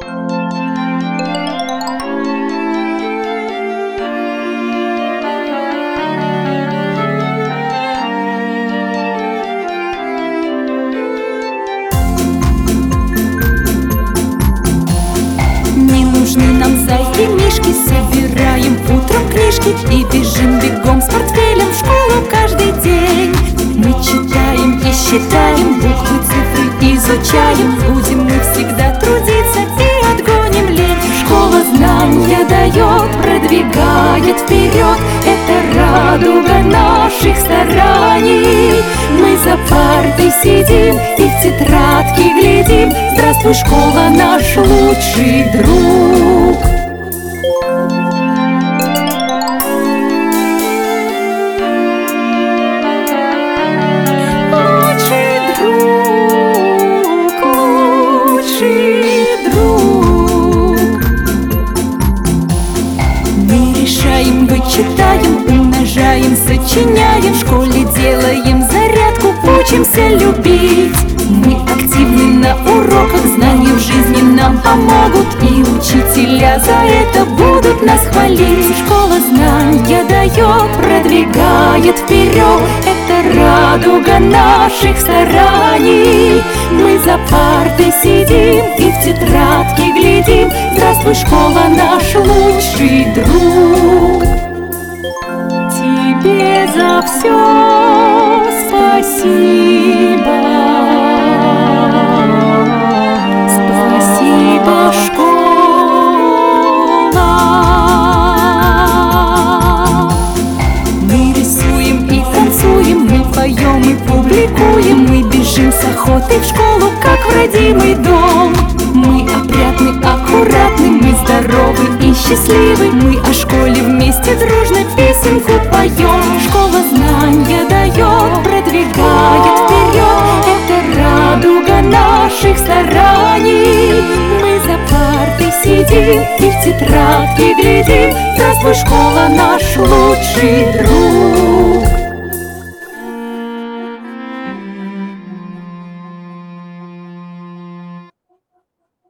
Зайки, мишки, собираем утром книжки и бежим бегом с портфелем в школу каждый день. Мы читаем и считаем, буквы, цифры изучаем. Будем мы всегда трудиться и отгоним лень. Школа знания дает, продвигает вперед. Это радуга наших стараний. Мы за партой сидим и в тетрадки глядим. Здравствуй, школа, наш лучший друг. Вычитаем, умножаем, сочиняем, в школе делаем зарядку, учимся любить. Мы активны на уроках, знания в жизни нам помогут, и учителя за это будут нас хвалить. Школа знания дает, продвигает вперед. Это радуга наших стараний. Мы за партой сидим и в тетрадки глядим. Здравствуй, школа, наш лучший друг. Тебе за все спасибо. Спасибо, школа. Мы рисуем и танцуем, мы поем и публикуем. Мы бежим с охотой в школу, как в родимый дом. Мы опрятны, аккуратны, мы здоровы и счастливы. Мы о школе вместе дружно песенку поем. Школа знания дает, продвигает вперед. Это радуга наших стараний. Мы за партой сидим и в тетрадки глядим. Здравствуй, школа, наш лучший друг.